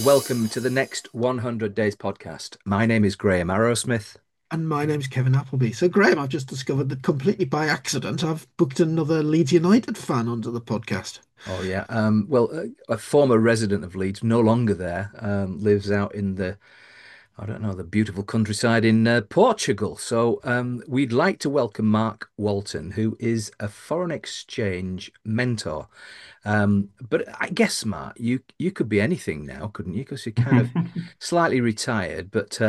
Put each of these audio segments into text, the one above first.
welcome to the next 100 Days podcast. My name is Graham Arrowsmith. And my name's Kevin Appleby. So, Graham, I've just discovered that completely by accident, I've booked another Leeds United fan onto the podcast. Oh, yeah. A former resident of Leeds, no longer there, lives out in I don't know, the beautiful countryside in Portugal. So we'd like to welcome Mark Walton, who is a foreign exchange mentor. But I guess, Mark, you could be anything now, couldn't you? Because you're kind of slightly retired,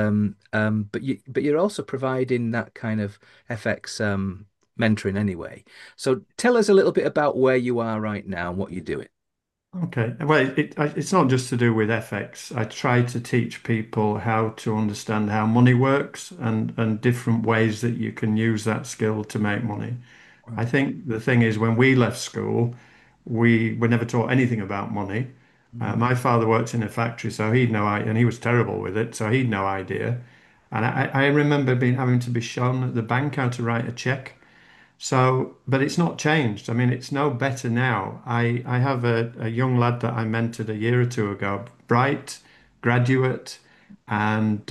but you're also providing that kind of FX mentoring anyway. So tell us a little bit about where you are right now and what you're doing. Okay. Well, it's not just to do with FX. I try to teach people how to understand how money works and different ways that you can use that skill to make money. I Right. think the thing is, when we left school, we were never taught anything about money. Mm. My father worked in a factory, so he'd no idea, and he was terrible with it, so he'd no idea. And I remember being having to be shown at the bank how to write a check. So, but it's not changed. I mean, it's no better now. I have a young lad that I mentored a year or two ago, bright graduate, and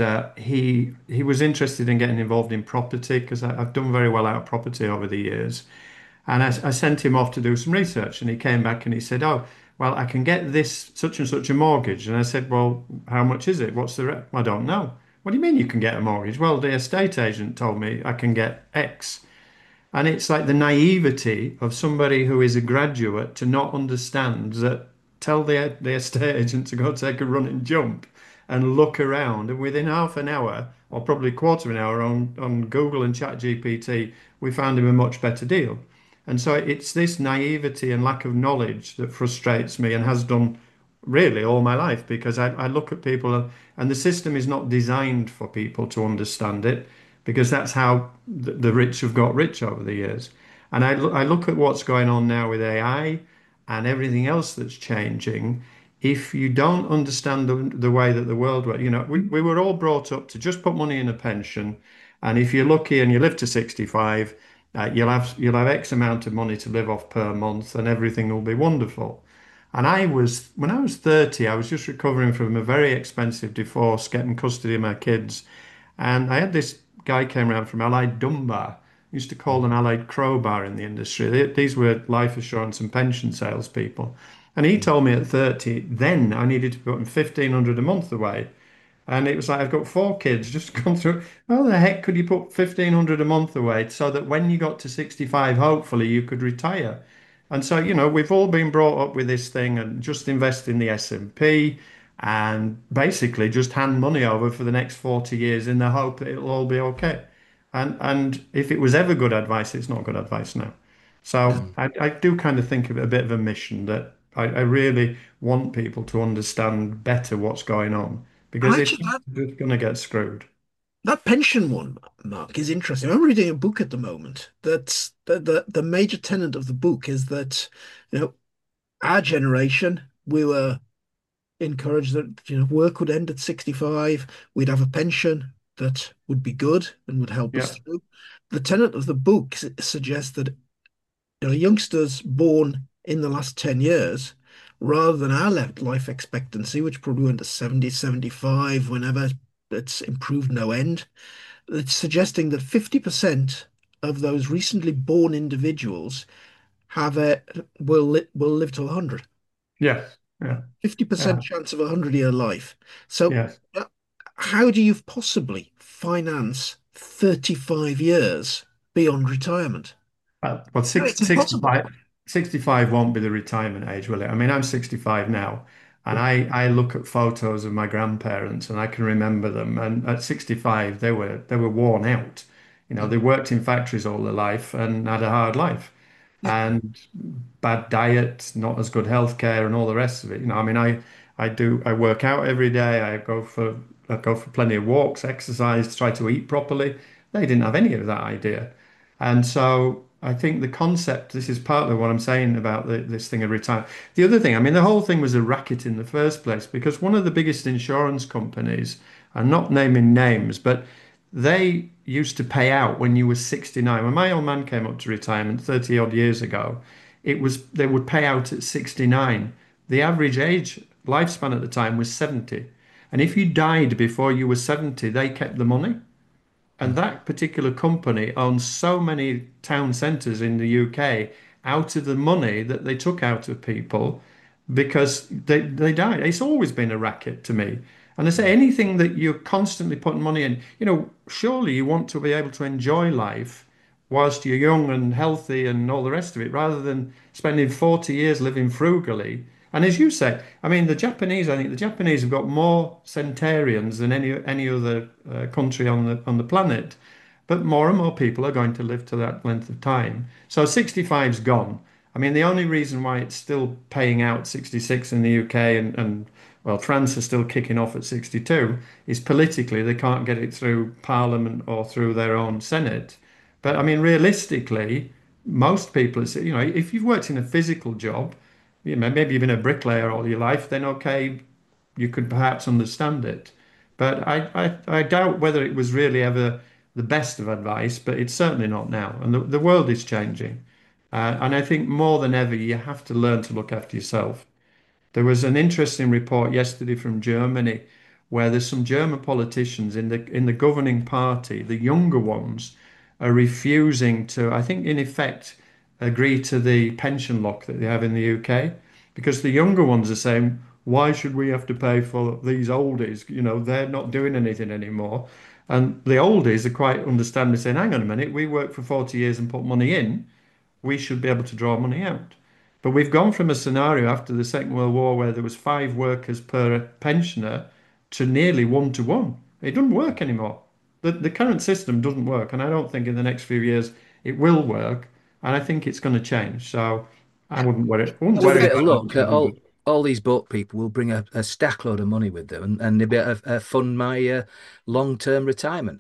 he was interested in getting involved in property because I've done very well out of property over the years. And I sent him off to do some research, and he came back and he said, "Oh, well, I can get this such and such a mortgage." And I said, "Well, how much is it? What's the rate?" "I don't know." "What do you mean you can get a mortgage?" "Well, the estate agent told me I can get X." And it's like the naivety of somebody who is a graduate to not understand that tell the estate agent to go take a running jump and look around. And within half an hour, or probably a quarter of an hour on Google and ChatGPT, we found him a much better deal. And so it's this naivety and lack of knowledge that frustrates me and has done really all my life because I look at people and the system is not designed for people to understand it because that's how the rich have got rich over the years. And I look at what's going on now with AI and everything else that's changing. If you don't understand the way that the world works, we were all brought up to just put money in a pension. And if you're lucky and you live to 65, you'll have X amount of money to live off per month and everything will be wonderful. And when I was 30, I was just recovering from a very expensive divorce, getting custody of my kids. And I had this guy came around from Allied Dunbar. Used to call them Allied Crowbar in the industry. These were life assurance and pension salespeople. And he told me at 30, then I needed to put 1,500 a month away. And it was like, I've got four kids, just gone through. How the heck could you put 1,500 a month away so that when you got to 65, hopefully you could retire? And so, we've all been brought up with this thing and just invest in the S&P and basically just hand money over for the next 40 years in the hope that it'll all be okay. And if it was ever good advice, it's not good advice now. So Mm. I do kind of think of it a bit of a mission that I really want people to understand better what's going on because if Actually, not, that, they're just going to get screwed. that pension one, Mark, is interesting. I'm reading a book at the moment that's the major tenet of the book is that, you know, our generation, we were encouraged that, work would end at 65, we'd have a pension that would be good and would help us Yeah, through. The tenet of the book suggests that youngsters born in the last 10 years, rather than our life expectancy, which probably went to 70, 75, whenever it's improved no end, it's suggesting that 50% of those recently born individuals have a will live to 100. yeah, yeah, 50% yeah, chance of a 100-year life. So, yeah. uh, how do you possibly finance 35 years beyond retirement? Well, It's impossible. 65 won't be the retirement age, will it? I mean, I'm 65 now, and Yeah. I look at photos of my grandparents and I can remember them. And at 65, they were worn out. They Mm. worked in factories all their life and had a hard life, Yeah. and bad diet, not as good healthcare, and all the rest of it. I mean, I work out every day. I go for plenty of walks, exercise, try to eat properly. They didn't have any of that idea. And so I think the concept, this is partly what I'm saying about this thing of retirement. The other thing, I mean, the whole thing was a racket in the first place because one of the biggest insurance companies, I'm not naming names, but they used to pay out when you were 69. When my old man came up to retirement 30 odd years ago, they would pay out at 69. The average age lifespan at the time was 70. And if you died before you were 70, they kept the money. And Mm. that particular company owns so many town centres in the UK out of the money that they took out of people because they died. It's always been a racket to me. And I say Mm. anything that you're constantly putting money in, surely you want to be able to enjoy life whilst you're young and healthy and all the rest of it, rather than spending 40 years living frugally. And as you say, I mean, I think the Japanese have got more centenarians than any other country on the planet. But more and more people are going to live to that length of time. So 65's gone. I mean, the only reason why it's still paying out 66 in the UK and well, France is still kicking off at 62 is politically they can't get it through Parliament or through their own Senate. But I mean, realistically, most people, if you've worked in a physical job, maybe you've been a bricklayer all your life, then okay, you could perhaps understand it. But I doubt whether it was really ever the best of advice, but it's certainly not now. And the world is changing. And I think more than ever, you have to learn to look after yourself. There was an interesting report yesterday from Germany where there's some German politicians in the governing party, the younger ones, are refusing to, I think, in effect, agree to the pension lock that they have in the UK, because the younger ones are saying, why should we have to pay for these oldies? They're not doing anything anymore. And the oldies are quite understanding, saying, hang on a minute, we worked for 40 years and put money in, we should be able to draw money out. But we've gone from a scenario after the Second World War where there was 5 workers per pensioner to nearly 1 to 1. It doesn't work anymore. The current system doesn't work, and I don't think in the next few years it will work. And I think it's going to change. So I wouldn't With a worry bit of about luck, it. all these boat people will bring a stack load of money with them, and they'll be able to fund my long-term retirement.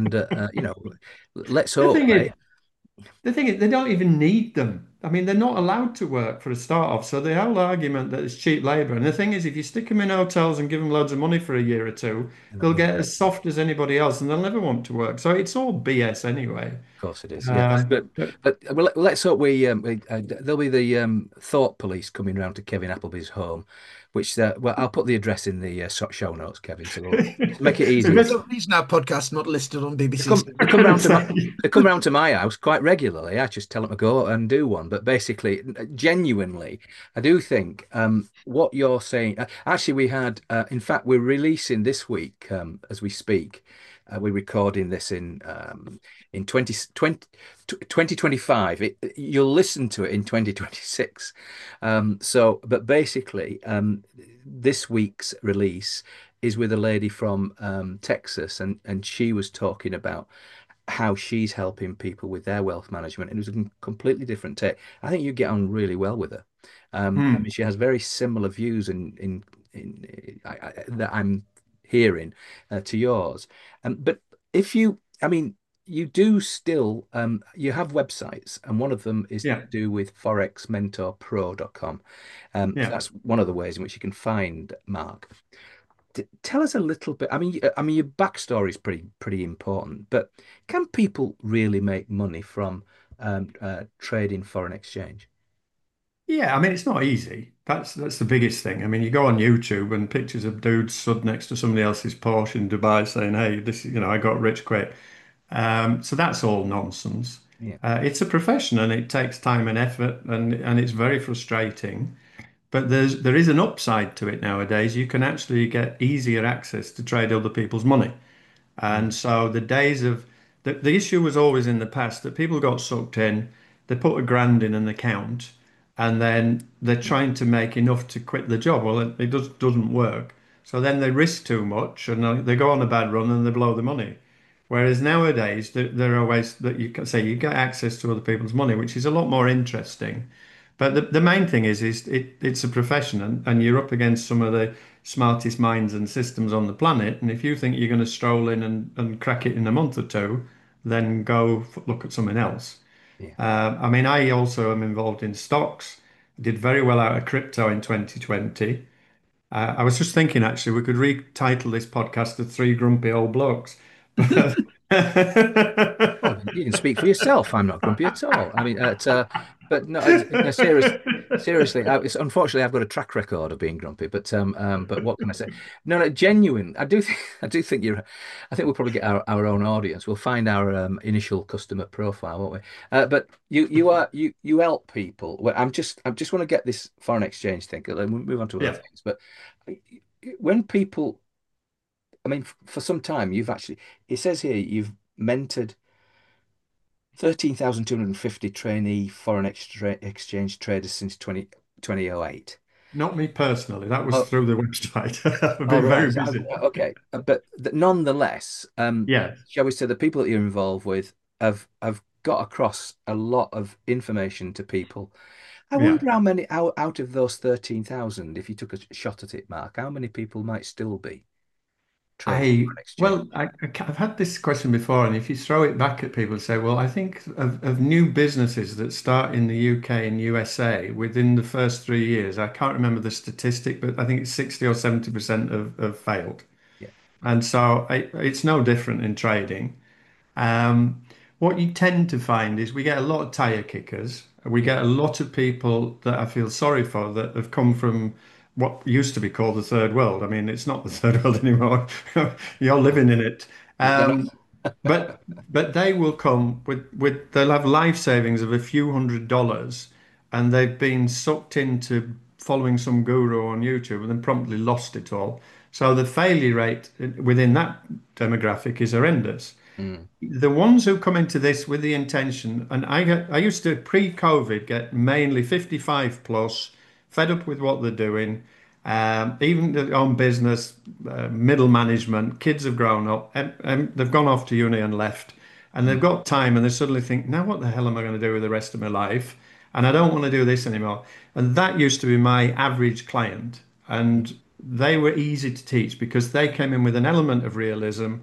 Let's The hope, thing eh? is, The thing is, they don't even need them. I mean, they're not allowed to work for a start off. So the whole argument that it's cheap labor. And the thing is, if you stick them in hotels and give them loads of money for a year or two, They're not they'll going to get work. as soft as anybody else and they'll never want to work. So it's all BS anyway. Of course it is, yeah. Um, But but well, let's hope there'll be the thought police coming round to Kevin Appleby's home, which well, I'll put the address in the show notes, Kevin, so to make it easier. There's a reason our podcast's not listed on They BBC. come they come round to my Sorry. they come round to my house quite regularly. I just tell them to go and do one. But basically, genuinely, I do think what you're saying. Actually, in fact, we're releasing this week as we speak. We're recording this in 2025. You'll listen to it in 2026. But basically, this week's release is with a lady from Texas, and she was talking about how she's helping people with their wealth management. And it was a completely different take. I think you get on really well with her. I mean, Hmm. she has very similar views that I'm hearing to yours. But if you, I mean, you do still, you have websites, and one of them is to Yeah. do with forexmentorpro.com. Yeah. That's one of the ways in which you can find Mark. Tell us a little bit. I mean, your backstory is pretty important. But can people really make money from trading foreign exchange? Yeah, I mean it's not easy. That's the biggest thing. I mean, you go on YouTube and pictures of dudes stood next to somebody else's Porsche in Dubai saying, "Hey, I got rich quick." So that's all nonsense. Yeah. It's a profession and it takes time and effort and it's very frustrating. But there is an upside to it nowadays. You can actually get easier access to trade other people's money. Mm. And so the days of the issue was always in the past that people got sucked in, they put a grand in an account, and then they're trying to make enough to quit the job. Well, it doesn't work. So then they risk too much and they go on a bad run and they blow the money. Whereas nowadays, there are ways that you can say you get access to other people's money, which is a lot more interesting. But the main thing is it's a profession and you're up against some of the smartest minds and systems on the planet. And if you think you're going to stroll in and crack it in a month or two, then go look at something else. Yeah. I mean, I also am involved in stocks. Did very well out of crypto in 2020. I was just thinking actually we could retitle this podcast to Three Grumpy Old Blokes. But Well, you can speak for yourself. I'm not grumpy at all. I mean, but no, no, serious. seriously, unfortunately I've got a track record of being grumpy, but what can I say? No, no, genuine. I do think I do think you're. I think we'll probably get our own audience. We'll find our initial customer profile, won't we? But you help people. Well, I just want to get this foreign exchange thing. We'll move on to other Yeah. things. But when people, I mean, for some time you've actually. It says here you've mentored 13,250 trainee exchange traders since 2008. Not me personally. That was Oh, through the website. I've oh been right. very busy. Okay. But nonetheless, Yeah. shall we say the people that you're involved with have got across a lot of information to people. I Yeah. wonder how many out of those 13,000, if you took a shot at it, Mark, how many people might still be trading I on exchange? well, I've had this question before, and if you throw it back at people, say, well, I think of new businesses that start in the UK and USA within the first 3 years. I can't remember the statistic, but I think it's 60 or 70% have failed. Yeah. And so it's no different in trading. Um, what you tend to find is we get a lot of tire kickers. We Yeah. get a lot of people that I feel sorry for that have come from what used to be called the third world. I mean, it's not the third world anymore. You're living in it. They're not. Um, but they will come with they'll have life savings of a few $100s, and they've been sucked into following some guru on YouTube and then promptly lost it all. So the failure rate within that demographic is horrendous. Mm, The ones who come into this with the intention, and I used to pre-COVID get mainly 55 plus, fed up with what they're doing, even their own business, middle management, kids have grown up, and they've gone off to uni and left, and they've mm, got time, and they suddenly think, now what the hell am I going to do with the rest of my life? And I don't want to do this anymore. And that used to be my average client, mm, and they were easy to teach because they came in with an element of realism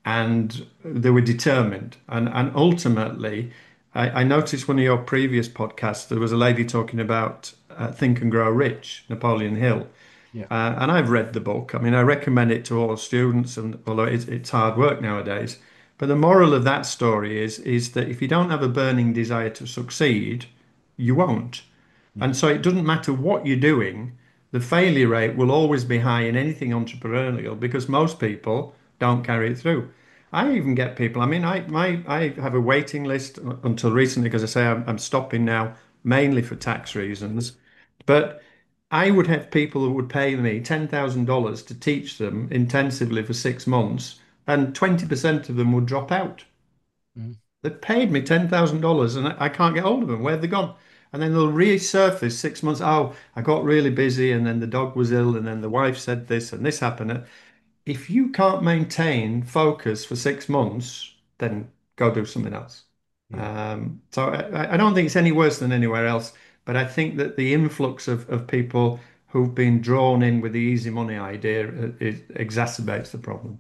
and they were determined. And ultimately, I noticed one of your previous podcasts, there was a lady talking about Think and Grow Rich, Napoleon Hill. yeah. And I've read the book. I mean, I recommend it to all students, and although it's hard work nowadays. But the moral of that story is that if you don't have a burning desire to succeed, you won't. Mm, And so it doesn't matter what you're doing, the failure rate will always be high in anything entrepreneurial because most people don't carry it through. I even get people, I mean, I have a waiting list until recently because I say I'm stopping now mainly for tax reasons. But I would have people who would pay me $10,000 to teach them intensively for 6 months, and 20% of them would drop out. mm, They've paid me $10,000 and I can't get hold of them. Where have they gone? And then they'll resurface 6 months. Oh, I got really busy and then the dog was ill and then the wife said this and this happened. If you can't maintain focus for 6 months, then go do something else. yeah. So I don't think it's any worse than anywhere else, but I think that the influx of people who've been drawn in with the easy money idea it exacerbates the problem.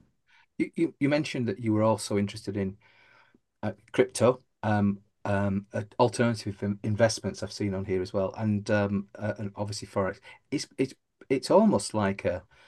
You mentioned that you were also interested in crypto, alternative investments I've seen on here as well, and obviously Forex. It's almost like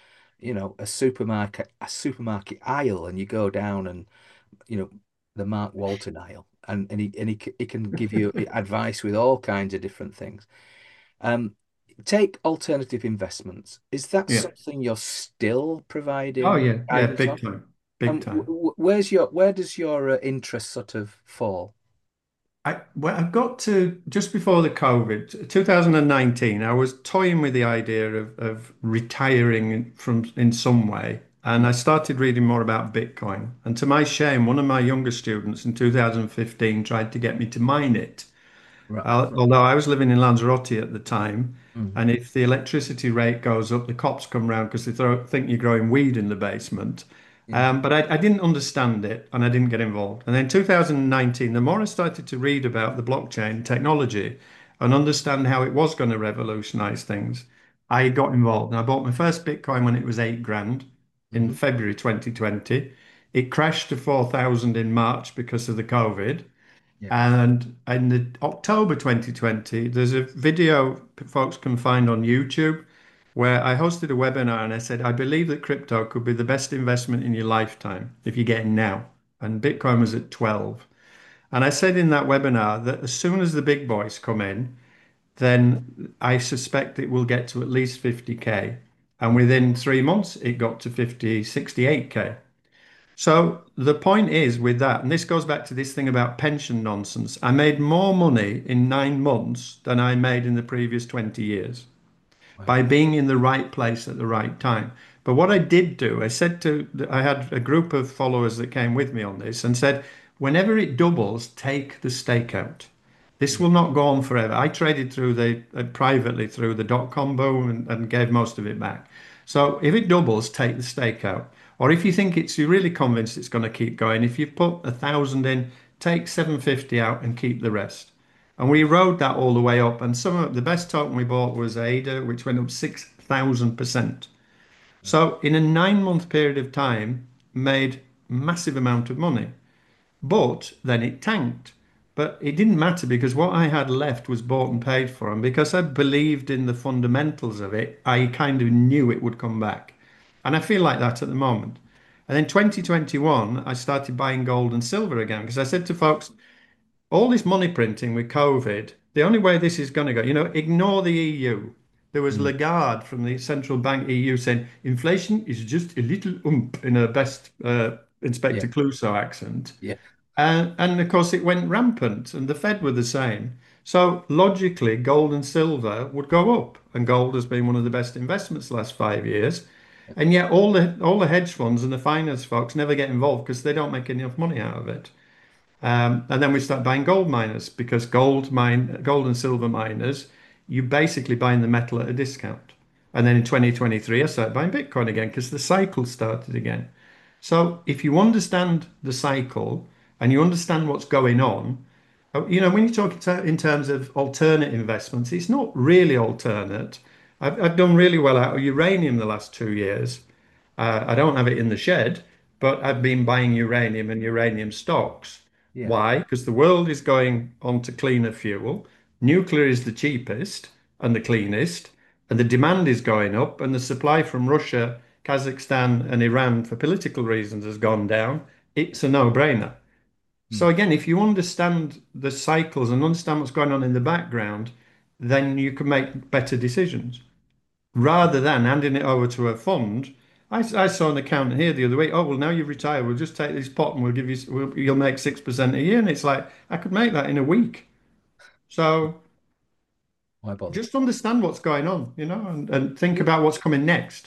a supermarket aisle, and you go down and you know the Mark Walton aisle, and he can give you advice with all kinds of different things. Um, take alternative investments. Is that Yeah. something you're still Oh providing yeah, yeah, guidance big on? time, big And time. where does your interest sort of fall? Well, I got to just before the COVID, 2019, I was toying with the idea of retiring from in some way. And Yeah, I started reading more about Bitcoin. And to my shame, one of my younger students in 2015 tried to get me to mine it. right. Although I was living in Lanzarote at the time, Mm, and if the electricity rate goes up, the cops come round because think you're growing weed in the basement. yeah, But I didn't understand it and I didn't get involved. And then 2019, the more I started to read about the blockchain technology and understand how it was going to revolutionize things, I got involved. And I bought my first Bitcoin when it was 8 grand in hmm, February 2020. It crashed to 4,000 in March because of the COVID. yeah, And in the October 2020, there's a video folks can find on YouTube where I hosted a webinar and I said, I believe that crypto could be the best investment in your lifetime if you get in now. And Bitcoin was at 12. And I said in that webinar that as soon as the big boys come in, then I suspect it will get to at least 50K. And within 3 months, it got to 50, 68K. So the point is with that, and this goes back to this thing about pension nonsense. I made more money in 9 months than I made in the previous 20 years Wow. by being in the right place at the right time. But what I did do, I had a group of followers that came with me on this and said, whenever it doubles, take the stake out. This Yeah. will not go on forever. I traded through privately through the dot-com boom and gave most of it back. So if it doubles, take the stake out. Or if you think you're really convinced it's going to keep going, if you've put 1,000 in, take 750 out and keep the rest. And we rode that all the way up. And some of the best token we bought was ADA, which went up 6,000%. So in a 9 month period of time, made massive amount of money. But then it tanked. But it didn't matter because what I had left was bought and paid for. And because I believed in the fundamentals of it, I kind of knew it would come back. And I feel like that at the moment. And then 2021, I started buying gold and silver again because I said to folks, all this money printing with COVID, the only way this is going to go, ignore the EU. There was Mm. Lagarde from the central bank EU saying inflation is just a little in her best Yeah. Inspector Clouseau accent. Yeah. And of course, it went rampant, and the Fed were the same. So logically, gold and silver would go up, and gold has been one of the best investments the last 5 years. And yet, all the hedge funds and the finance folks never get involved because they don't make enough money out of it. And then we start buying gold miners because gold and silver miners, you basically buying the metal at a discount. And then in 2023, I started buying Bitcoin again because the cycle started again. So if you understand the cycle and you understand what's going on, when you talk in terms of alternate investments, it's not really alternate. I've done really well out of uranium the last 2 years. I don't have it in the shed, but I've been buying uranium and uranium stocks. Yeah. Why? Because the world is going on to cleaner fuel. Nuclear is the cheapest and the cleanest, and the demand is going up, and the supply from Russia, Kazakhstan, and Iran for political reasons has gone down. It's a no-brainer. Mm. So again, if you understand the cycles and understand what's going on in the background, then you can make better decisions rather than handing it over to a fund. I saw an accountant here the other week. Oh, well, now you've retired, we'll just take this pot and you'll make 6% a year. And it's like, I could make that in a week. So Why bother? just understand what's going on, and think Yeah. about what's coming next.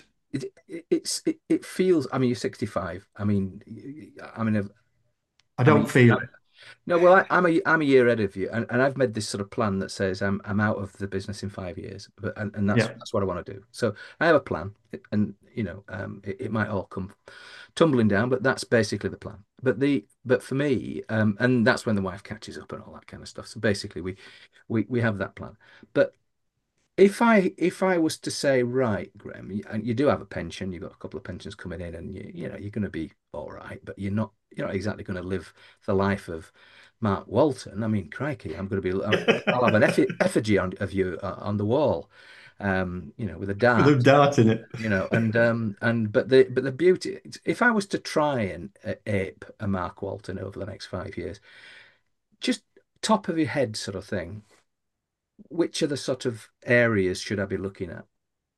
It feels. I mean, you're 65. I mean, I mean, I I don't mean, feel it. no. Well, I'm a year ahead of you, and I've made this sort of plan that says I'm out of the business in 5 years, but and that's Yeah. that's what I want to do. So I have a plan, and it might all come tumbling down, but that's basically the plan. But for me, and that's when the wife catches up and all that kind of stuff. So basically, we have that plan. But if I was to say, right, Graham, and you do have a pension, you've got a couple of pensions coming in, and you're going to be all right, but you're not exactly going to live the life of Mark Walton. I mean, crikey, I'll have an effigy of you on the wall, with a With a dart, dart in it. and but the beauty, if I was to try and ape a Mark Walton over the next 5 years, just top of your head sort of thing, which are the sort of areas should I be looking at?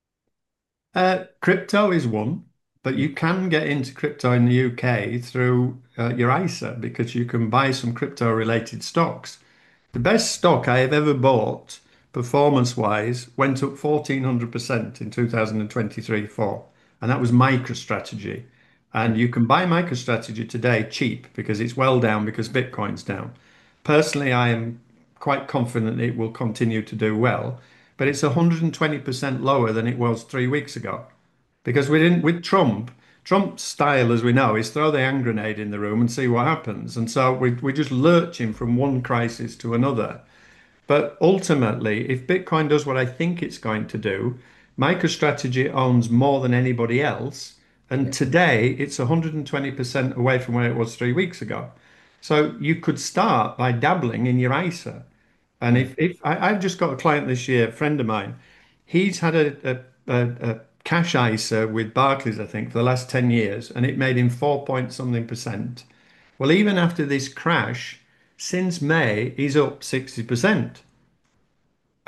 Crypto is one, but Yeah. you can get into crypto in the UK through your ISA because you can buy some crypto related stocks. The best stock I have ever bought, performance wise, went up 1400% in 2023-4, and that was MicroStrategy. And you can buy MicroStrategy today cheap because it's well down because Bitcoin's down. Personally, I am quite confident it will continue to do well, but it's 120% lower than it was 3 weeks ago. Because we didn't with Trump's style, as we know, is throw the hand grenade in the room and see what happens. And so we're just lurching from one crisis to another. But ultimately, if Bitcoin does what I think it's going to do, MicroStrategy owns more than anybody else. And Yeah. today it's 120% away from where it was 3 weeks ago. So you could start by dabbling in your ISA. And Mm. if I've just got a client this year, a friend of mine, he's had a cash ISA with Barclays, I think, for the last 10 years, and it made him 4 point something percent. Well, even after this crash, since May, he's up 60%.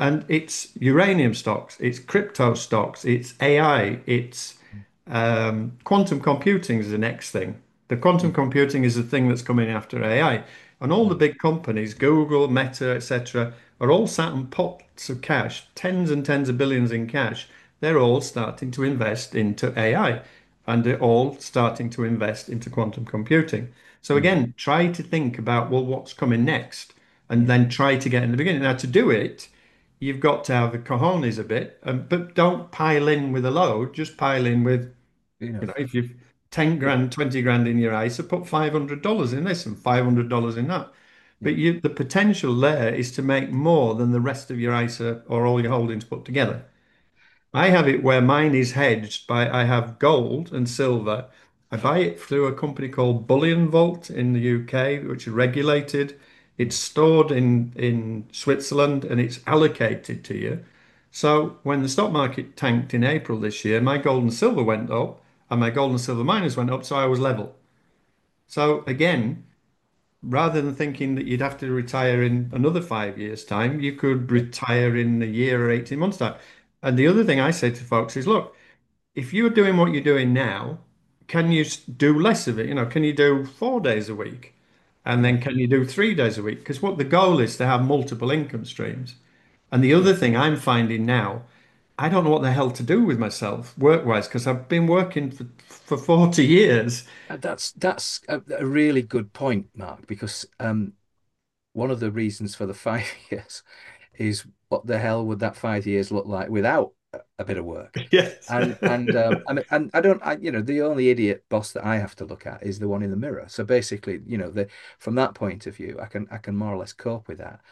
And it's uranium stocks, it's crypto stocks, it's AI, it's quantum computing is the next thing. The quantum Mm, computing is the thing that's coming after AI. And all the mm, big companies, Google, Meta, etc., are all sat on pots of cash, tens and tens of billions in cash. They're all starting to invest into AI and they're all starting to invest into quantum computing. So mm, again, try to think about, well, what's coming next? And yeah, then try to get in the beginning. Now, to do it, you've got to have the cojones a bit, but don't pile in with a load. Just pile in with, enough. if you've 10 Yeah, grand, 20 grand in your ISA, put $500 in this and $500 in that. yeah, But the potential there is to make more than the rest of your ISA or all your holdings put together. I have it where mine is hedged by I have gold and silver. I buy it through a company called Bullion Vault in the UK, which is regulated. yeah. It's stored in Switzerland and it's allocated to you. So when the stock market tanked in April this year, my gold and silver went up and my gold and silver miners went up, so I was level. So again, rather than thinking that you'd have to retire in another 5 years' time, you could Yeah. retire in a year or 18 months' time. And the other thing I say to folks is, look, if you're doing what you're doing now, can you do less of it? Can you do 4 days a week? And Yeah. then can you do 3 days a week? Because what the goal is to have multiple income streams. And the Yeah. other thing I'm finding now, I don't know what the hell to do with myself work-wise because I've been working for 40 years. That's a really good point, Mark, because one of the reasons for the 5 years is what the hell would that 5 years look like without a bit of work? Yes. And I mean, and I don't, the only idiot boss that I have to look at is the one in the mirror. So basically, from that point of view, I can more or less cope with that.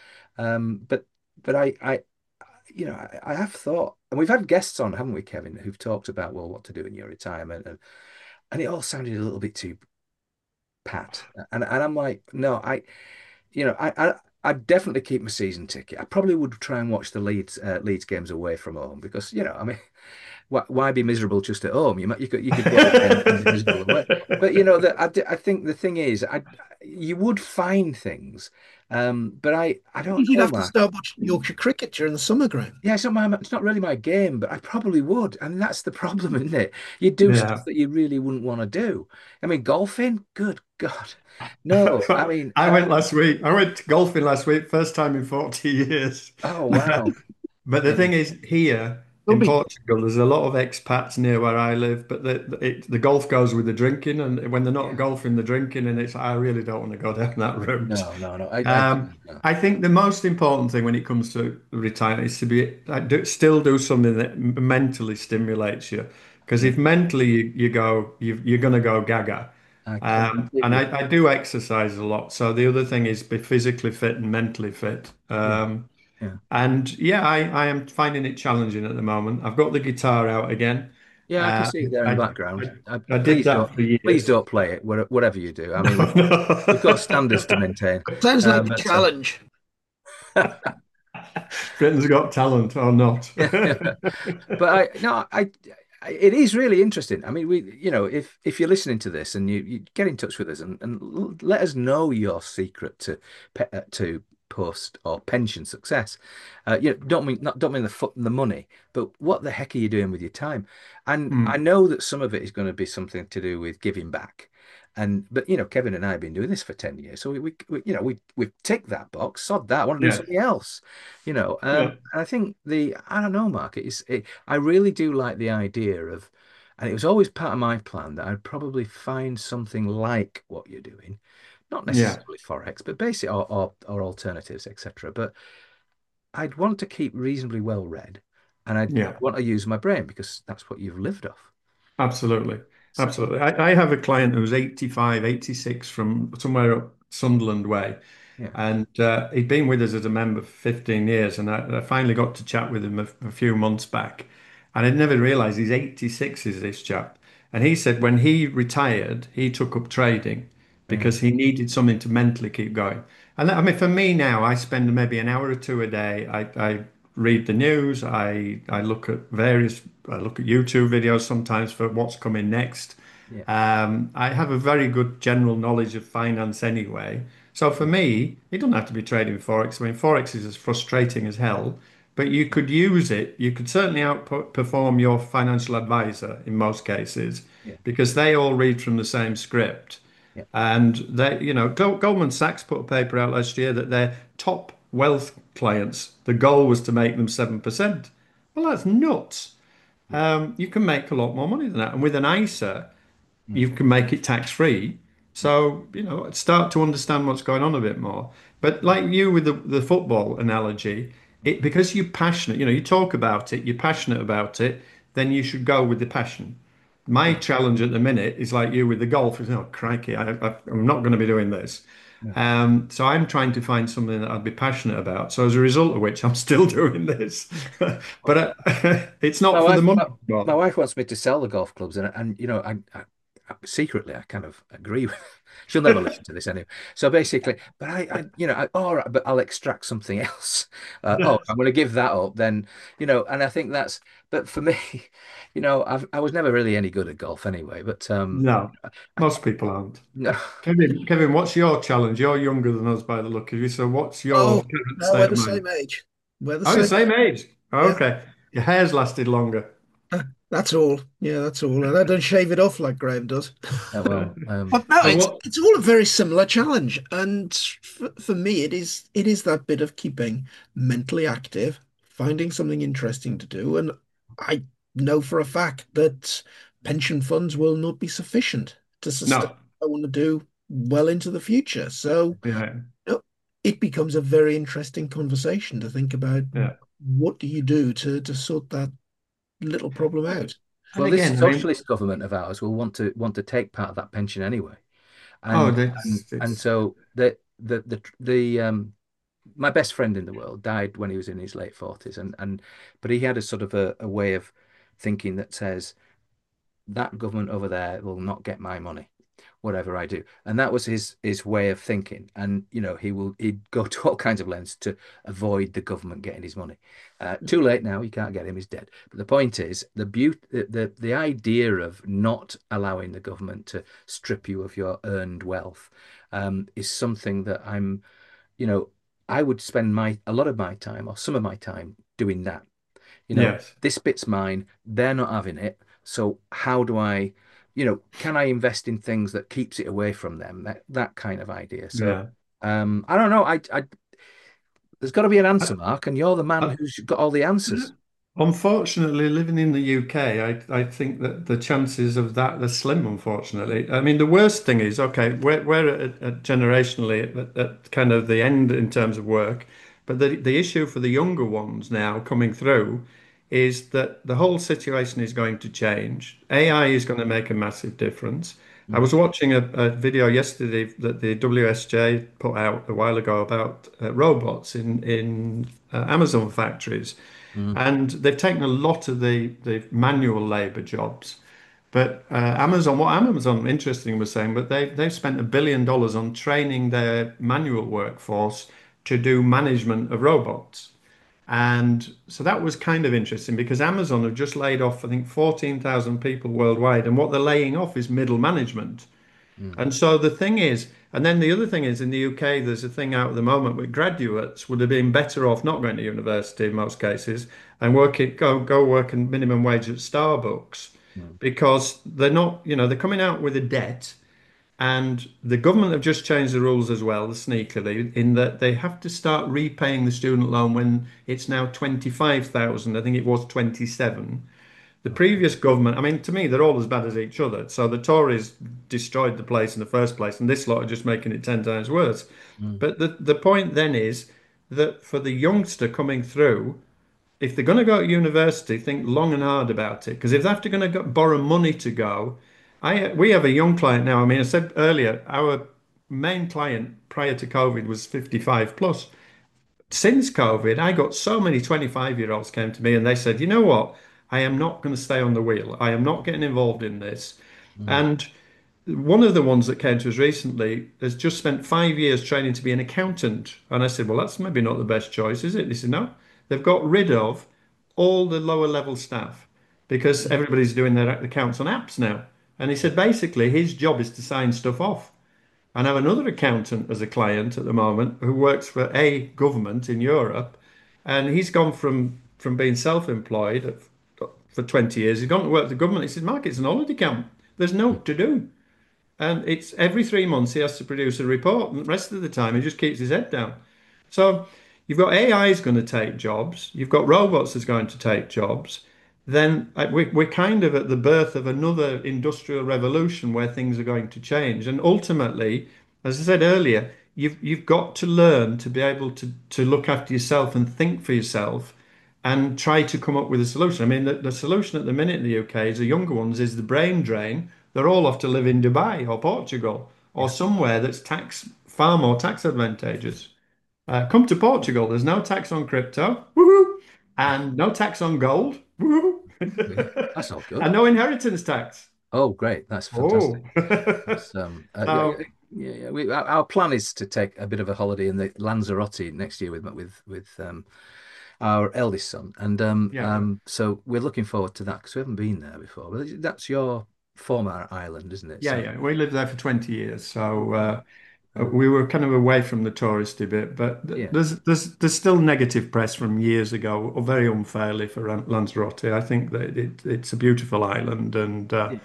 But I have thought, and we've had guests on, haven't we, Kevin, who've talked about, well, what to do in your retirement, and it all sounded a little bit too pat. And I'm like, no, I'd definitely keep my season ticket. I probably would try and watch the Leeds games away from home because, I mean, why be miserable just at home? You could go away and be miserable away. But I think the thing is, you would find things, but I don't You'd know, have to Mark. start watching Yorkshire cricket during the summer, Graham. Yeah, it's not really my game, but I probably would. And that's the problem, isn't it? You do stuff Yeah. that you really wouldn't want to do. I mean, golfing, good God. No, I mean, I went last week. I went golfing last week, first time in 40 years. oh wow. But the Yeah, thing is, here in Rugby. Portugal, there's a lot of expats near where I live, but the golf goes with the drinking, and when they're not yeah. golfing, they're drinking, and I really don't want to go down that route. No, no, no. I no. I think the most important thing when it comes to retirement is to still do something that mentally stimulates you. Because Yeah, if mentally you're going to go gaga. I And completely. I do exercise a lot. So the other thing is be physically fit and mentally fit. Yeah, yeah. And yeah, I am finding it challenging at the moment. I've got the guitar out again. Yeah, I can Uh, see it there in the I, background. I, I did that for Please years. don't play it, whatever you do. I mean, we've got standards to maintain. Sounds like a But challenge. Britain's Got Talent or not. yeah, but I no, it is really interesting. I mean, if you're listening to this and you get in touch with us and let us know your secret to post or pension success. Don't mean the money, but what the heck are you doing with your time? And I Hmm. know that some of it is going to be something to do with giving back. But Kevin and I have been doing this for 10 years. So we've ticked that box, sod that, I want to do Yeah. something else. Yeah. And I think I don't know, Mark, I really do like the idea of, and it was always part of my plan that I'd probably find something like what you're doing, not Yeah. necessarily Forex, but basic or alternatives, etc. But I'd want to keep reasonably well read, and I'd Yeah. want to use my brain because that's what you've lived off. Absolutely. So Absolutely. I have a client who's 85, 86 from somewhere up Sunderland way. yeah, And he'd been with us as a member for 15 years. And I finally got to chat with him a few months back. And I'd never realized he's 86 is this chap. And he said when he retired, he took up trading yeah, because he needed something to mentally keep going. And I mean, for me now, I spend maybe an hour or two a day. I read the news. I look at I look at YouTube videos sometimes for what's coming next. yeah, I have a very good general knowledge of finance anyway. So for yeah, me, it doesn't have to be trading Forex. I mean, Forex is as frustrating as hell, but you could use it. You could certainly outperform your financial advisor in most cases Yeah. because they all read from the same script. Yeah. And Goldman Sachs put a paper out last year that their top wealth clients, the goal was to make them 7%. Well, that's nuts. Yeah. You can make a lot more money than that. And with an ISA, Mm. you can make it tax free. Yeah. So, start to understand what's going on a bit more. But Yeah. like you with the football analogy, it because you're passionate, you talk about it, you're passionate about it, then you should go with the passion. My Yeah. challenge at the minute is like you with the golf, is, oh, crikey, I'm not going to be doing this. Yeah. So I'm trying to find something that I'd be passionate about. So as a result of which, I'm still doing this, but it's My not for the wife, money. my, my wife wants me to sell the golf clubs, and secretly I kind of agree with. She'll never listen to this anyway. So basically, but all right, but I'll extract something else. Oh, I'm going to give that up, then, and I think that's. But for me, I was never really any good at golf anyway. But No, I, most people aren't. no, Kevin, what's your challenge? You're younger than us by the look of you. So what's your Oh, current no, we're state the of mind? same age. We're the Oh, the same. same age. Yeah, Okay. Your hair's lasted longer. that's all. Yeah, that's all. And I don't shave it off like Graham does. well, But no, So it's what? it's all a very similar challenge, and for me, it is that bit of keeping mentally active, finding something interesting to do, and I know for a fact that pension funds will not be sufficient to sustain No. what I want to do well into the future. So, Yeah. it becomes a very interesting conversation to think about Yeah. what do you do to sort that little problem out. And well, this again, I mean, socialist government of ours will want to take part of that pension anyway, oh, and and and so the my best friend in the world died when he was in his late 40s, and but he had a sort of a way of thinking that says that government over there will not get my money, whatever I do. And that was his way of thinking. And he'd go to all kinds of lengths to avoid the government getting his money. Too late now, you can't get him, he's dead. But the point is the idea of not allowing the government to strip you of your earned wealth is something that you know, I would spend my a lot of my time or some of my time doing that. yes. This bit's mine, they're not having it. So how do can I invest in things that keeps it away from them? That kind of idea. So Yeah. I don't know. There's got to be an answer, I, Mark, and you're the man I, who's got all the answers. Unfortunately, living in the UK, I think that the chances of that are slim, unfortunately. I mean, the worst thing is, okay, we're generationally at kind of the end in terms of work, but the issue for the younger ones now coming through is that the whole situation is going to change. AI is going to make a massive difference. I Mm, was watching a video yesterday that the WSJ put out a while ago about robots in Amazon factories. mm, And they've taken a lot of the manual labor jobs. But what Amazon, interesting, was saying, but they've spent $1 billion on training their manual workforce to do management of robots. And so that was kind of interesting because Amazon have just laid off, I think, 14,000 people worldwide. And what they're laying off is middle management. mm, And so the thing is, and then the other thing is in the UK, there's a thing out at the moment where graduates would have been better off not going to university in most cases and go work in minimum wage at Starbucks mm, because they're not, they're coming out with a debt and the government have just changed the rules as well, sneakily, in that they have to start repaying the student loan when it's now 25,000. I think it was 27. The okay. previous government, I mean, to me, they're all as bad as each other. So the Tories destroyed the place in the first place, and this lot are just making it 10 times worse. Mm, But the point then is that for the youngster coming through, if they're going to go to university, think long and hard about it. Because if they're after going to borrow money to go, we have a young client now. I mean, I said earlier, our main client prior to COVID was 55 plus. Since COVID, I got so many 25-year-olds came to me and they said, you know what? I am not going to stay on the wheel. I am not getting involved in this. mm, And one of the ones that came to us recently has just spent 5 years training to be an accountant. And I said, well, that's maybe not the best choice, is it? They said, no. They've got rid of all the lower level staff because everybody's doing their accounts on apps now. And he said, basically, his job is to sign stuff off. And I have another accountant as a client at the moment who works for a government in Europe. and he's gone from being self-employed for 20 years. He's gone to work for the government. He says, Mark, it's an holiday camp. There's no to do. And it's every 3 months he has to produce a report, and the rest of the time he just keeps his head down. So you've got AI is going to take jobs, you've got robots that's going to take jobs. Then we're kind of at the birth of another industrial revolution where things are going to change. And ultimately, as I said earlier, you've got to learn to be able to look after yourself and think for yourself and try to come up with a solution. I mean, the solution at the minute in the UK is the younger ones is the brain drain. They're all off to live in Dubai or Portugal or Yeah. somewhere that's far more tax advantageous. Come to Portugal. There's no tax on crypto, woohoo, and no tax on gold, woohoo, Yeah. That's all good. and no inheritance tax. Oh, great. That's fantastic. Oh, That's yeah, so yeah. Our plan is to take a bit of a holiday in the Lanzarote next year with our eldest son, and yeah, so we're looking forward to that because we haven't been there before. But that's your former island, isn't it? yeah, So yeah. We lived there for 20 years, so um, we were kind of away from the touristy bit. But yeah, there's still negative press from years ago, or very unfairly for Lanzarote. I think that it's a beautiful island, and yeah.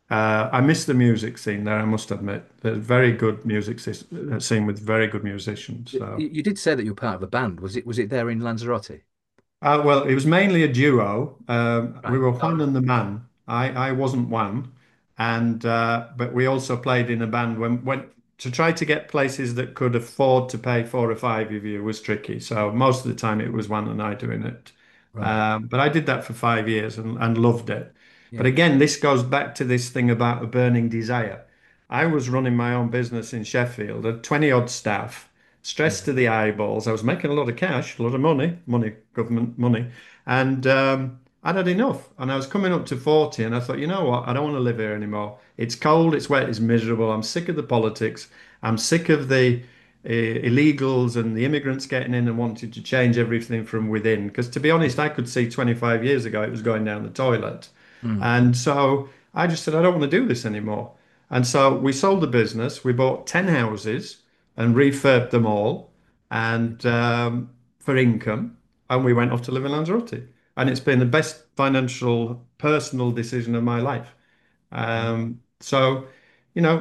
I miss the music scene there, I must admit. There's very good scene with very good musicians. So, You did say that you were part of a band. Was it there in Lanzarote? well, it was mainly a duo. We Right. were Juan and the Man. I wasn't Juan, and but we also played in a band when to try to get places that could afford to pay 4 or 5 of you was tricky. So most of the time it was Juan and I doing it. Right. But I did that for 5 years and loved it. But Yeah. again, this goes back to this thing about a burning desire. I was running my own business in Sheffield, had 20 odd staff, stressed Mm. to the eyeballs. I was making a lot of cash, a lot of money, government money, and I'd had enough. And I was coming up to 40, and I thought, you know what? I don't want to live here anymore. It's cold, it's wet, it's miserable. I'm sick of the politics. I'm sick of the illegals and the immigrants getting in and wanting to change everything from within. Because to be honest, I could see 25 years ago it was going down the toilet. Mm. And so I just said, I don't want to do this anymore. And so we sold the business. We bought 10 houses and refurbed them all and for income. And we went off to live in Lanzarote. And it's been the best financial, personal decision of my life. Wow. So, you know,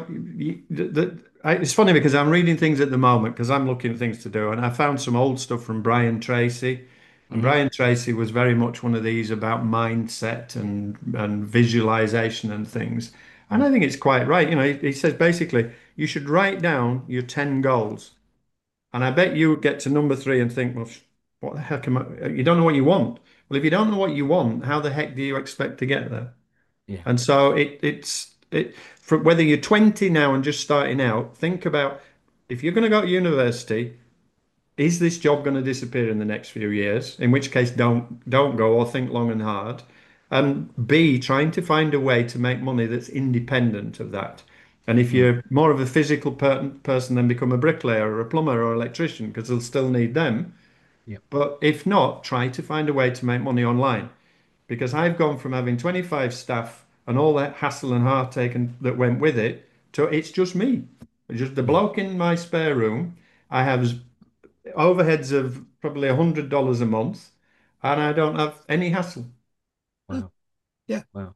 it's funny because I'm reading things at the moment because I'm looking at things to do, and I found some old stuff from Brian Tracy, and Hmm. Brian Tracy was very much one of these about mindset and visualization and things. And Mm. I think it's quite right. You know, he says basically you should write down your 10 goals, and I bet you would get to number three and think, well, what the heck am I? You don't know what you want. Well, if you don't know what you want, how the heck do you expect to get there? Yeah. And so it for whether you're 20 now and just starting out, think about if you're going to go to university, is this job going to disappear in the next few years? In which case, don't go or think long and hard. And B, trying to find a way to make money that's independent of that. And if Mm. you're more of a physical person, then become a bricklayer or a plumber or electrician because they'll still need them. Yeah. But if not, try to find a way to make money online because I've gone from having 25 staff and all that hassle and heartache that went with it to it's just me. It's just the Yeah. bloke in my spare room. I have overheads of probably $100 a month and I don't have any hassle. Wow. Yeah. Wow.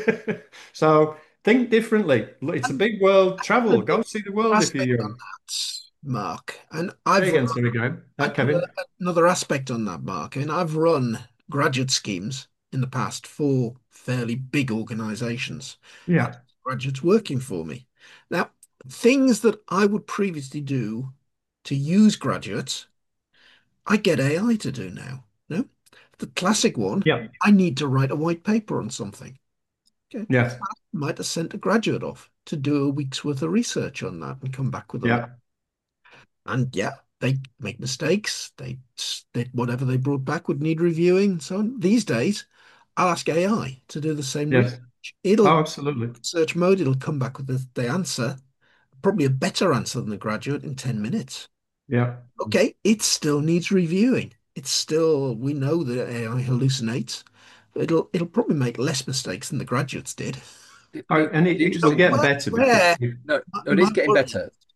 So think differently. Look, it's a And big world. Travel, another go see the world if you're aspect on young. that, Mark, and Say again, sorry, go. another Kevin. another aspect on that, Mark, and I've run graduate schemes in the past for fairly big organizations, had Yeah. graduates working for me. Now, things that I would previously do to use graduates, I get AI to do now. No, the classic one, Yeah. I need to write a white paper on something. Okay, Yeah. might have sent a graduate off to do a week's worth of research on that and come back with a Yeah. And yeah, they make mistakes. They whatever they brought back would need reviewing. So on. These days, I'll ask AI to do the same Yes. research. Oh, It'll absolutely. search mode. It'll come back with the answer, probably a better answer than the graduate in 10 minutes. Yeah. Okay, it still needs reviewing. It's still we know that AI hallucinates. It'll probably make less mistakes than the graduates did. The, Oh, the, and the it will interesting get thing, better because Where no, my, no, it is my getting worry better.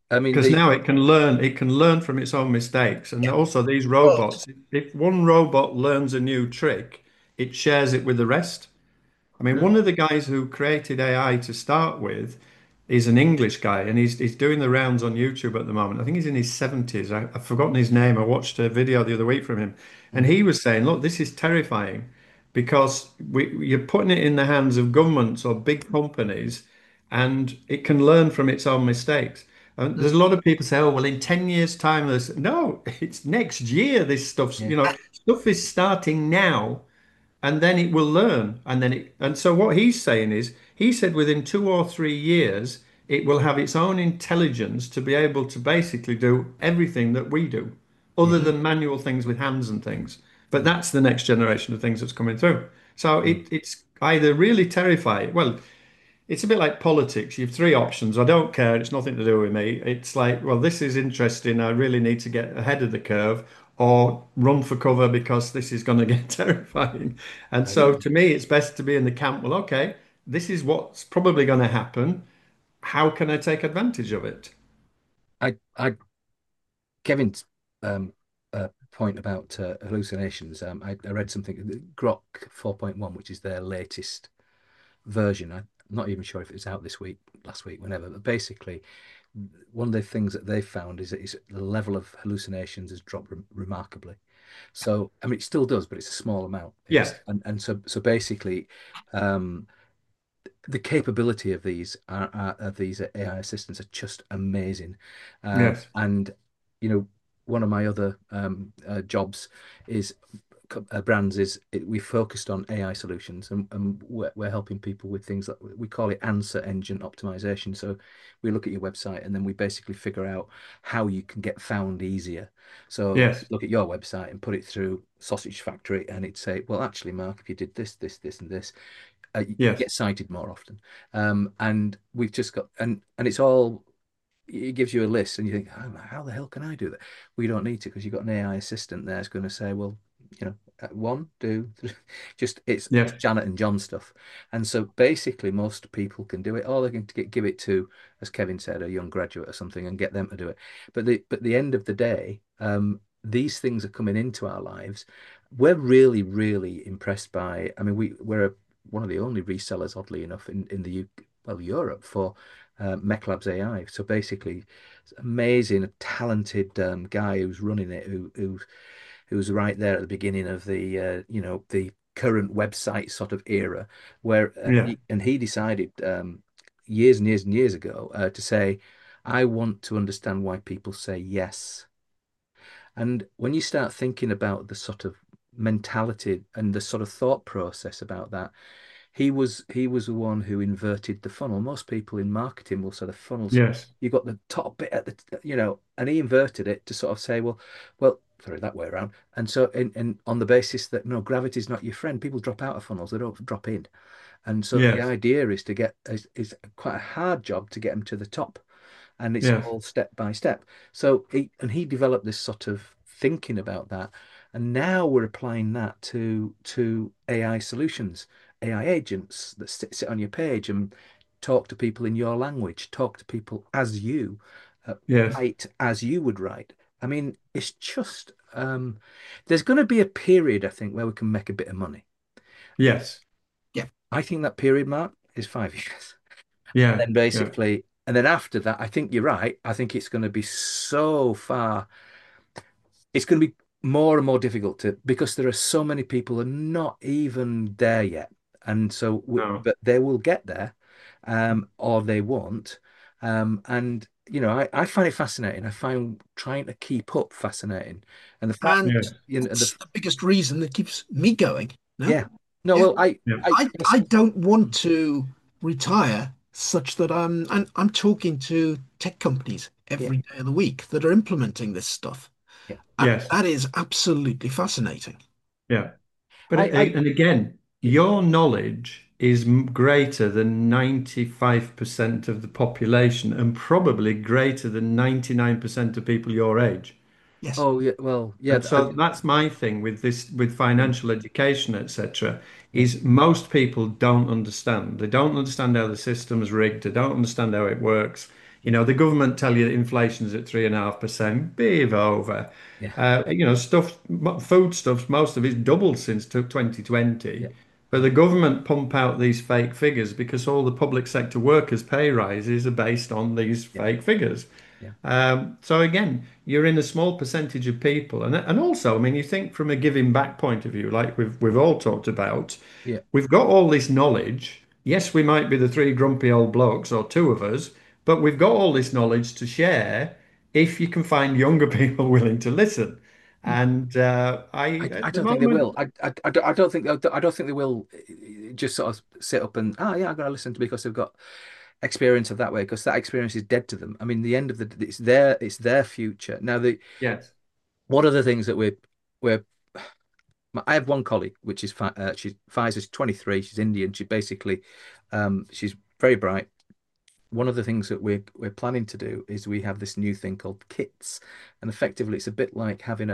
I mean, Because now it can learn from its own mistakes. And Yeah. also these But robots, if one robot learns a new trick, it shares it with the rest. I mean, mm, one of the guys who created AI to start with is an English guy, and he's doing the rounds on YouTube at the moment. I think he's in his 70s. I've forgotten his name. I watched a video the other week from him, and mm, he was saying, "Look, this is terrifying because you're putting it in the hands of governments or big companies, and it can learn from its own mistakes." And there's a lot of people say, "Oh, well, in 10 years' time, this." No, it's next year. This stuff's, yeah, stuff is starting now and then it will learn and so what he's saying is he said within 2 or 3 years it will have its own intelligence to be able to basically do everything that we do yeah, other than manual things with hands and things, but mm, that's the next generation of things that's coming through. So mm. it's either really terrifying, well, it's a bit like politics. You have three options. I don't care. It's nothing to do with me. It's like, well, this is interesting. I really need to get ahead of the curve or run for cover because this is going to get terrifying. And I so agree. to me, it's best to be in the camp. Well, okay, this is what's probably going to happen. How can I take advantage of it? I Kevin's point about hallucinations. I read something, Grok 4.1, which is their latest version. I'm not even sure if it was out this week, last week, whenever. But basically, one of the things that they found is the level of hallucinations has dropped remarkably. So, I mean, it still does, but it's a small amount. Yeah. And so basically, um, the capability of these AI assistants are just amazing. Yes. And one of my other jobs is brands we focused on AI solutions, and we're helping people with things that we call it answer engine optimization. So we look at your website and then we basically figure out how you can get found easier. So Yes. look at your website and put it through Sausage Factory, and it'd say, well, actually, Mark, if you did this, this, this, and this, you Yes. get cited more often. And we've just got and it's all it gives you a list, and you think, how the hell can I do that? We don't need to because you've got an AI assistant there that's going to say, well, one, two, three. Just it's Yes. Janet and John stuff. And so basically, most people can do it, or they can give it to, as Kevin said, a young graduate or something, and get them to do it. But the end of the day, these things are coming into our lives. We're really, really impressed by. I mean, one of the only resellers, oddly enough, in the UK, well, Europe for Mech Labs AI. So basically, it's amazing, talented guy who's running it, who's right there at the beginning of the current website sort of era, where Yeah. he decided years and years and years ago to say, I want to understand why people say yes. And when you start thinking about the sort of mentality and the sort of thought process about that, he was the one who inverted the funnel. Most people in marketing will sort of funnels. Yes. You got the top bit at and he inverted it to sort of say, well, sorry, that way around. And so, and on the basis that no, gravity's not your friend. People drop out of funnels; they don't drop in. And so the Yes. idea is to get is quite a hard job to get them to the top, and it's Yes. all step by step. So he developed this sort of thinking about that, and now we're applying that to AI solutions, AI agents that sit on your page and talk to people in your language, talk to people as you Yes. write as you would write. I mean, it's just there's going to be a period, I think, where we can make a bit of money. Yes. yeah, I think that period, Mark, is 5 years. Yeah. Then Yeah. basically, and then after that, I think you're right. I think it's going to be so far, it's going to be more and more difficult to because there are so many people who are not even there yet. And so, No. but they will get there, or they won't. And I find it fascinating. I find trying to keep up fascinating, and the fact, and Yes. the that's the biggest reason that keeps me going. No, yeah, no, yeah, well, Yeah. I don't want to retire such that I'm talking to tech companies yeah, every day of the week that are implementing this stuff. yeah, And Yes. that is absolutely fascinating. Yeah. But I, and again, yeah, your knowledge is greater than 95% of the population and probably greater than 99% of people your age. Yes. oh yeah, well, yeah, And so that's my thing with this, with mm, financial education, etc., yeah, is most people don't understand. They don't understand how the system's rigged. They don't understand how it works. The government tell you that inflation's at 3.5%. Beave over. Yeah, Foodstuffs, most of it's doubled since yeah, 2020. But yeah, the government pump out these fake figures because all the public sector workers' pay rises are based on these yeah, fake figures. yeah, So again, you're in a small percentage of people, and also, I mean, you think from a giving back point of view, like we've all talked about, yeah. we've got all this knowledge. Yes, we might be the three grumpy old blokes or two of us, but we've got all this knowledge to share if you can find younger people willing to listen. And I, I at the don't think they moment, will. I don't think I don't think they will just sort of sit up and yeah, I'm going to listen to because they've got experience of that way because that experience is dead to them. I mean, the end of the it's their future. Now the yes, one of the things that we're I have one colleague which is she's Pfizer's 23. She's Indian. She's very bright. One of the things that we're planning to do is we have this new thing called kits, and effectively it's a bit like having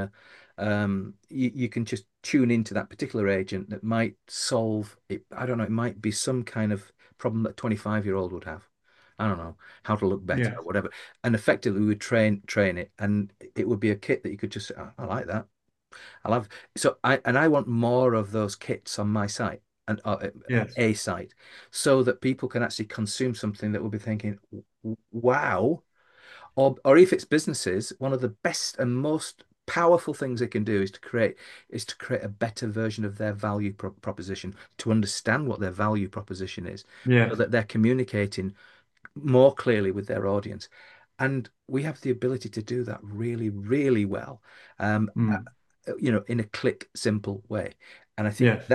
you can just tune into that particular agent that might solve it. I don't know, it might be some kind of problem that a 25-year-old would have. I don't know how to look better yes, or whatever. And effectively we would train it, and it would be a kit that you could just say, "Oh, I like that. I'll have I want more of those kits on my site and yes, a site so that people can actually consume something that will be thinking, wow. Or if it's businesses, one of the best and most powerful things they can do is to create a better version of their value proposition, to understand what their value proposition is, so yes, that they're communicating more clearly with their audience. And we have the ability to do that really, really well, um, uh, mm, in a click, simple way. And yes.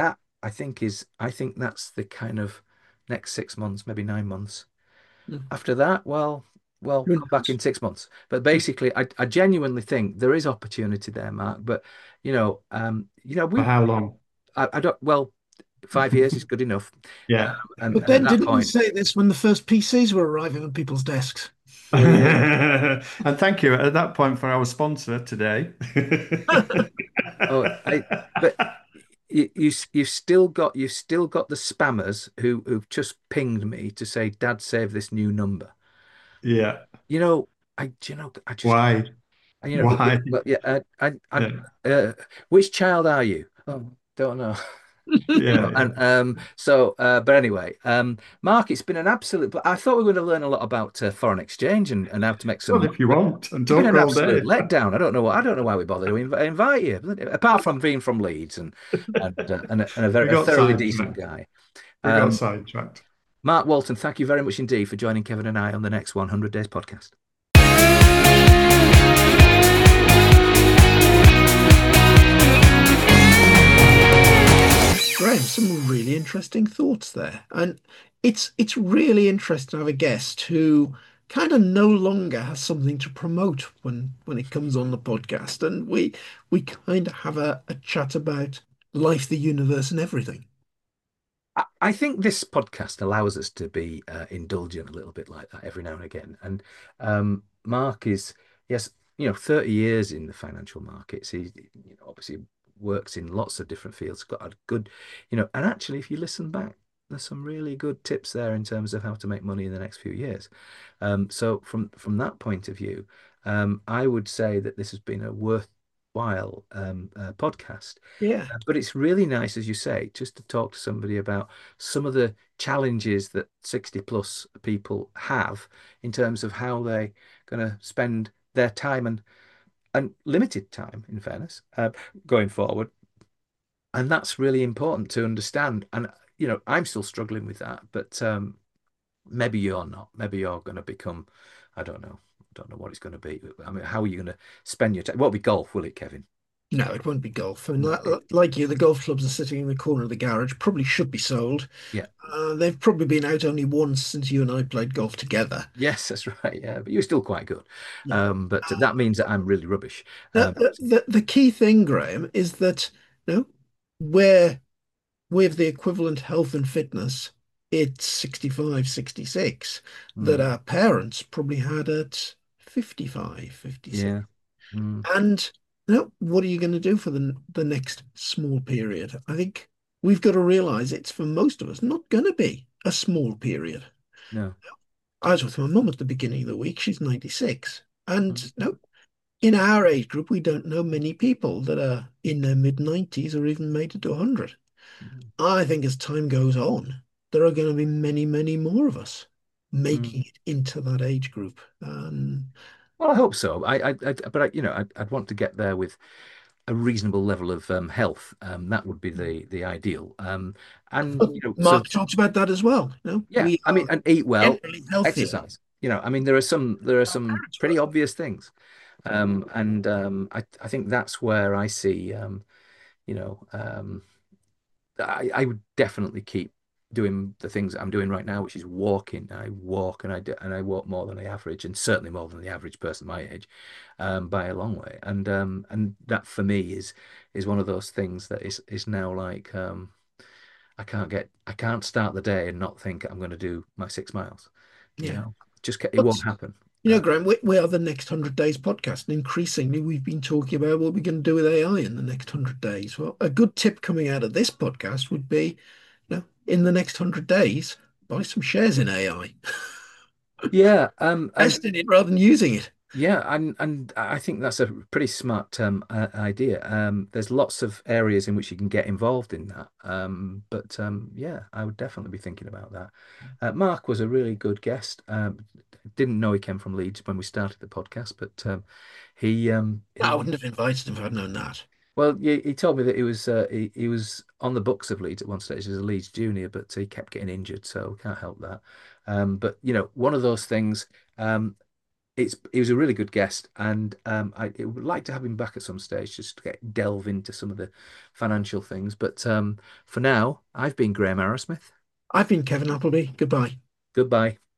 I think that's the kind of next 6 months, maybe 9 months. Mm. After that, well, Who come back knows? in 6 months. But basically, I genuinely think there is opportunity there, Mark. But For how long? I don't. Well, 5 years is good enough. Um, Yeah. and But and at then, that didn't you point, say this when the first PCs were arriving on people's desks? And thank you at that point for our sponsor today. oh, but you've still got the spammers who've just pinged me to say, "Dad, save this new number." Yeah. I just Why? Why? well, yeah, Yeah. which child are you? Oh, don't know. Yeah. And Yeah. but anyway, Mark, it's been an absolute. I thought we were going to learn a lot about foreign exchange and how to make some Well, money, if you but want, and you've been talk an all absolute day. letdown. I don't know why we bothered to invite you, apart from being from Leeds and a We very got thoroughly decent sidetracked. guy. We got Um, sidetracked. Mark Walton, thank you very much indeed for joining Kevin and I on the next 100 Days podcast. Graham, some really interesting thoughts there. And it's really interesting to have a guest who kind of no longer has something to promote when it comes on the podcast. And we kind of have a chat about life, the universe, and everything. I think this podcast allows us to be indulgent a little bit like that every now and again. And Mark is, yes, 30 years in the financial markets. He, obviously works in lots of different fields, got a good, and actually, if you listen back, there's some really good tips there in terms of how to make money in the next few years. So from that point of view, I would say that this has been a worthwhile podcast. Yeah. But it's really nice, as you say, just to talk to somebody about some of the challenges that 60 plus people have in terms of how they're going to spend their time and limited time, in fairness, going forward. And that's really important to understand. And, I'm still struggling with that, but maybe you're not. Maybe you're going to become, I don't know. I don't know what it's going to be. I mean, how are you going to spend your time? It won't be golf, will it, Kevin? No, it won't be golf. And No. like you, the golf clubs are sitting in the corner of the garage, probably should be sold. Yeah. They've probably been out only once since you and I played golf together. Yes, that's right. Yeah, but you're still quite good. Yeah. But that means that I'm really rubbish. The key thing, Graham, is that where with the equivalent health and fitness, it's 65, 66 that Mm, our parents probably had at 55, 56. yeah. Mm, And what are you going to do for the next small period? I think we've got to realize it's for most of us not going to be a small period. no. I was with my mum at the beginning of the week. She's 96. And Mm, no, in our age group, we don't know many people that are in their mid 90s or even made it to 100. mm, I think as time goes on, there are going to be many, many more of us mm. making it into that age group. Well, I hope so. But I'd want to get there with a reasonable level of health. That would be the ideal. And so Mark talks about that as well. yeah, We I mean, are and eat well, generally healthier than exercise. I mean, there are our some parents were. pretty obvious things. And I think that's where I see, you know, I would definitely keep doing the things that I'm doing right now, which is walking. I walk and I walk more than the average, and certainly more than the average person my age, by a long way. And that for me is one of those things that is now like I can't start the day and not think I'm going to do my 6 miles. You Yeah. know, it But won't happen. Graham, we are the next 100 days podcast, and increasingly we've been talking about what we're going to do with AI in the next 100 days. Well, a good tip coming out of this podcast would be, in the next 100 days, buy some shares in AI. Yeah, and Invest in it rather than using it. yeah, and I think that's a pretty smart idea. There's lots of areas in which you can get involved in that. But yeah, I would definitely be thinking about that. Mark was a really good guest. Didn't know he came from Leeds when we started the podcast, but I he wouldn't have invited him if I'd known that. well, he told me that he was on the books of Leeds at one stage as a Leeds junior, but he kept getting injured, so can't help that. But one of those things. He was a really good guest, and I would like to have him back at some stage just to delve into some of the financial things. But for now, I've been Graham Arrowsmith. I've been Kevin Appleby. Goodbye. Goodbye.